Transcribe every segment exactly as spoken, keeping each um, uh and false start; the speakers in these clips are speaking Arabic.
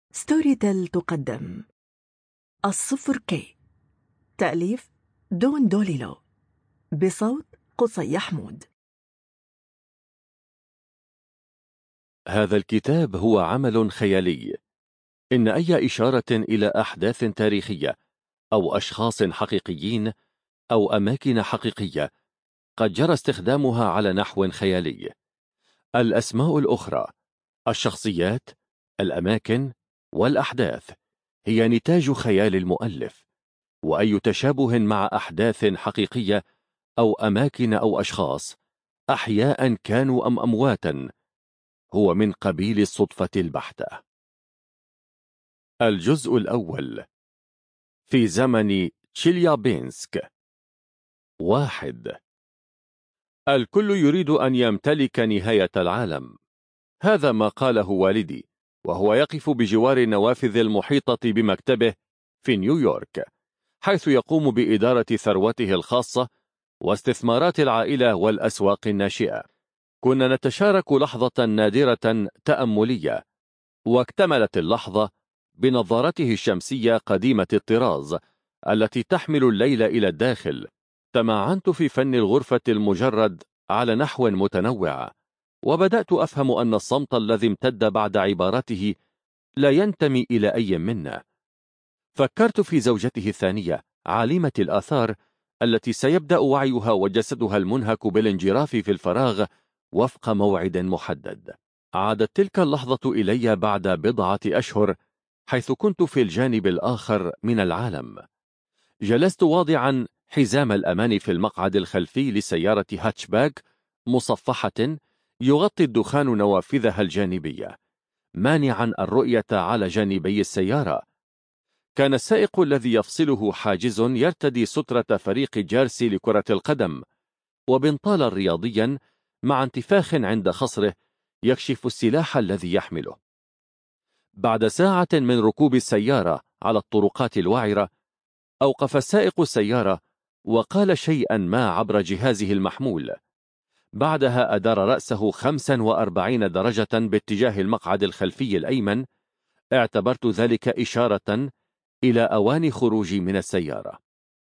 ستوري تيل تقدم الصفر كي. تأليف دون دوليلو، بصوت قصي حمود. هذا الكتاب هو عمل خيالي. إن أي إشارة إلى أحداث تاريخية أو أشخاص حقيقيين أو أماكن حقيقية قد جرى استخدامها على نحو خيالي. الأسماء الأخرى، الشخصيات، الأماكن والأحداث هي نتاج خيال المؤلف، وأي تشابه مع أحداث حقيقية أو أماكن أو أشخاص أحياء كانوا أم أمواتا هو من قبيل الصدفة البحتة. الجزء الأول. في زمن تشيليابينسك. واحد. الكل يريد أن يمتلك نهاية العالم. هذا ما قاله والدي وهو يقف بجوار النوافذ المحيطة بمكتبه في نيويورك، حيث يقوم بإدارة ثروته الخاصة واستثمارات العائلة والأسواق الناشئة. كنا نتشارك لحظة نادرة تأملية، واكتملت اللحظة بنظارته الشمسية قديمة الطراز التي تحمل الليل إلى الداخل. تمعنت في فن الغرفة المجرد على نحو متنوع، وبدأت أفهم أن الصمت الذي امتد بعد عبارته لا ينتمي إلى أي منا. فكرت في زوجته الثانية عالمة الآثار التي سيبدأ وعيها وجسدها المنهك بالانجراف في الفراغ وفق موعد محدد. عادت تلك اللحظة إلي بعد بضعة أشهر، حيث كنت في الجانب الآخر من العالم. جلست واضعا حزام الأمان في المقعد الخلفي لسيارة هاتشباك مصفحة يغطي الدخان نوافذها الجانبية، مانعا الرؤية على جانبي السيارة. كان السائق الذي يفصله حاجز يرتدي سترة فريق جيرسي لكرة القدم، وبنطالا رياضيا مع انتفاخ عند خصره يكشف السلاح الذي يحمله. بعد ساعة من ركوب السيارة على الطرقات الوعرة، أوقف السائق السيارة وقال شيئا ما عبر جهازه المحمول. بعدها أدار رأسه خمسا وأربعين درجة باتجاه المقعد الخلفي الأيمن. اعتبرت ذلك إشارة إلى أوان خروجي من السيارة.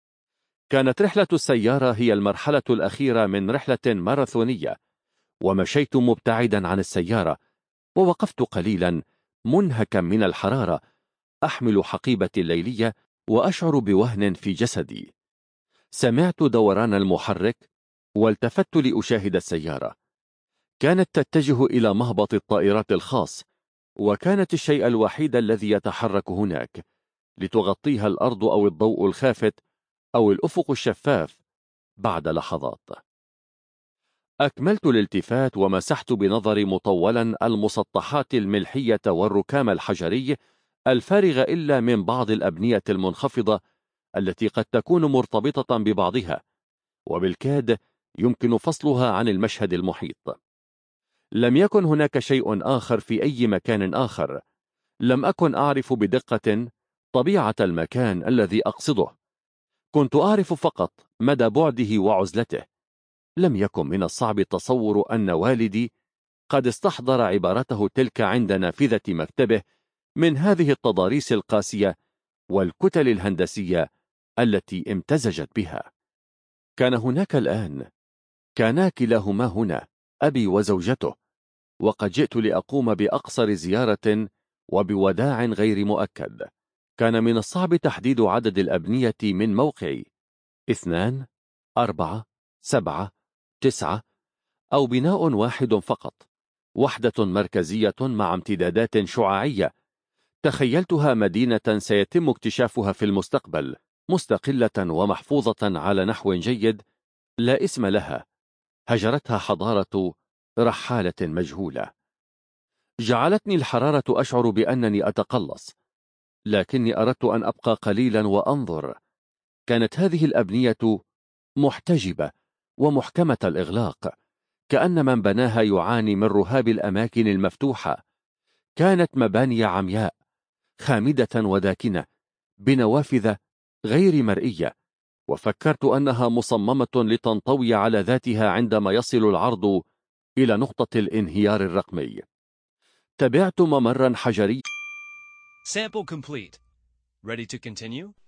كانت رحلة السيارة هي المرحلة الأخيرة من رحلة ماراثونية، ومشيت مبتعدا عن السيارة، ووقفت قليلا منهكا من الحرارة، أحمل حقيبتي الليلية وأشعر بوهن في جسدي. سمعت دوران المحرك والتفت لأشاهد السيارة. كانت تتجه إلى مهبط الطائرات الخاص، وكانت الشيء الوحيد الذي يتحرك هناك لتغطيها الأرض أو الضوء الخافت أو الأفق الشفاف. بعد لحظات أكملت الالتفات ومسحت بنظري مطولا المسطحات الملحية والركام الحجري الفارغ إلا من بعض الأبنية المنخفضة التي قد تكون مرتبطة ببعضها، وبالكاد يمكن فصلها عن المشهد المحيط. لم يكن هناك شيء آخر في أي مكان آخر. لم أكن أعرف بدقة طبيعة المكان الذي أقصده. كنت أعرف فقط مدى بعده وعزلته. لم يكن من الصعب تصور أن والدي قد استحضر عبارته تلك عند نافذة مكتبه من هذه التضاريس القاسية والكتل الهندسية التي امتزجت بها. كان هناك الآن. كانا كلاهما هنا، أبي وزوجته، وقد جئت لأقوم بأقصر زيارة وبوداع غير مؤكد. كان من الصعب تحديد عدد الأبنية من موقعي، اثنان، أربعة، سبعة، تسعة، أو بناء واحد فقط، وحدة مركزية مع امتدادات شعاعية. تخيلتها مدينة سيتم اكتشافها في المستقبل، مستقلة ومحفوظة على نحو جيد، لا اسم لها، هجرتها حضارة رحالة مجهولة. جعلتني الحرارة أشعر بأنني أتقلص، لكني أردت أن أبقى قليلا وأنظر. كانت هذه الأبنية محتجبة ومحكمة الإغلاق، كأن من بناها يعاني من رهاب الأماكن المفتوحة. كانت مباني عمياء خامدة وداكنة بنوافذ غير مرئية، وفكرت أنها مصممة لتنطوي على ذاتها عندما يصل العرض إلى نقطة الانهيار الرقمي. تبعت ممرا حجري Sample complete. Ready to continue?